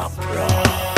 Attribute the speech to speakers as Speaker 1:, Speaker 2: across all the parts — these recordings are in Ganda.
Speaker 1: Sapra.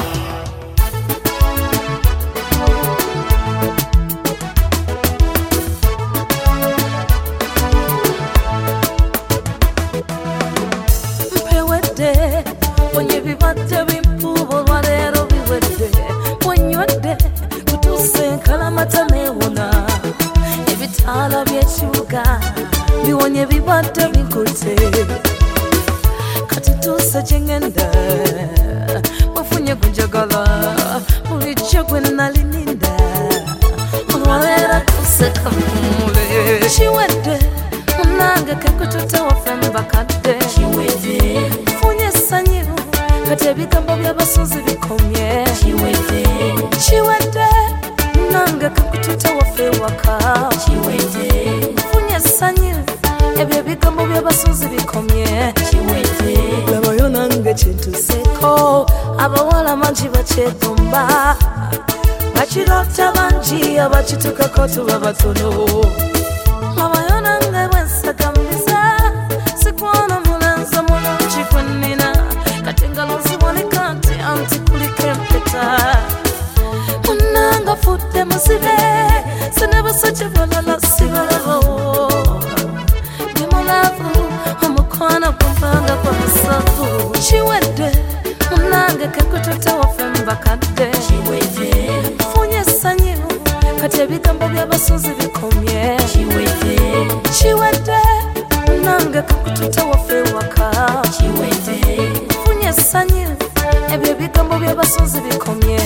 Speaker 2: Mpewede Wenye vibate vimpubo Walero viwede Wenywede Kutuse nkalamata mewona Ebitala byeshuga Biwonye vibate vinkute Kati tuse jengende Wafunye kunjagala Uliche kwena lininda Walera tuse kamule Chiwede Munange kekututa wafemba bakade
Speaker 1: Chiwede
Speaker 2: Funye sanyu Kati ebigambo by'abasuuzi bikomye Chiwede Munange kekututa wafe waka
Speaker 1: Chiwede
Speaker 2: Funye sanyu Ebyo ebigambo by'abasuuzi bikomye Labayo nange kintuseko Abawala mangi bakyegomba Bakirota bangi abakitukako tuba batono Labayo nange bwensagambiza Sikwana mulenza mulungi gwenina Kati engalo ziboneka nti anti kuliko empeta Munange afudde muzibe Sinebasajja balala sibalabo Nimulavu omukwano gumpanga kwa musavu Chiwede Munange kekututa wafemba kadde Funye sanyu Kati ebigambo by'abasuuzi bikomye Chiwede Munange kekututa wafe waka Funye sanyu Ebyo ebigambo by'abasuuzi bikomye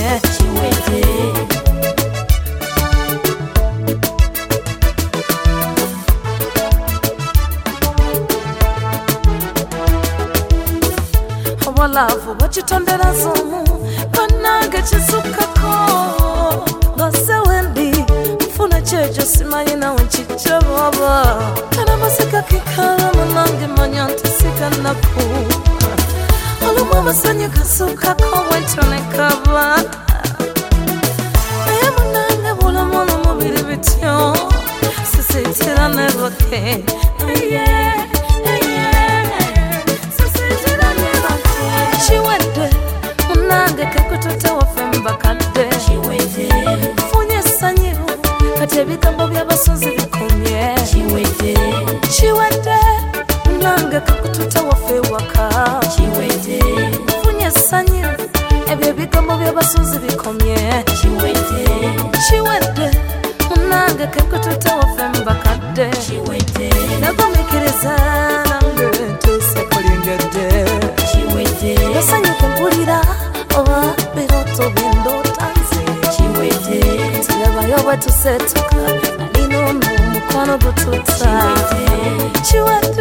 Speaker 2: Obwalavu bakitondera z'omu Bannange kisukako Ngase wendi Nfuna kyekyo simanyi nawe nkijja baba Kana masika kikala munange manya nti sigannaku Olumu amasanyu gasukako bwentyo ne kaba Naye munange bulamu n'omubiri bityo Sisiitira ne bake Chiwede Munange kekututa wafemba kadde Funye sanyu Kati ebigambo by'abasuuzi bikomye Chiwede Munange kekututa wafe waka Funye sanyu Ebyo ebigambo by'abasuuzi bikomye Chiwede Munange kekututa wafemba kadde Nagumikiriza nange ntuse kulingedde Yasanyuka mpulira oba biroto bindota nze Tirabayo bwe tusetuka Alina ono omukwano gututa Chiwede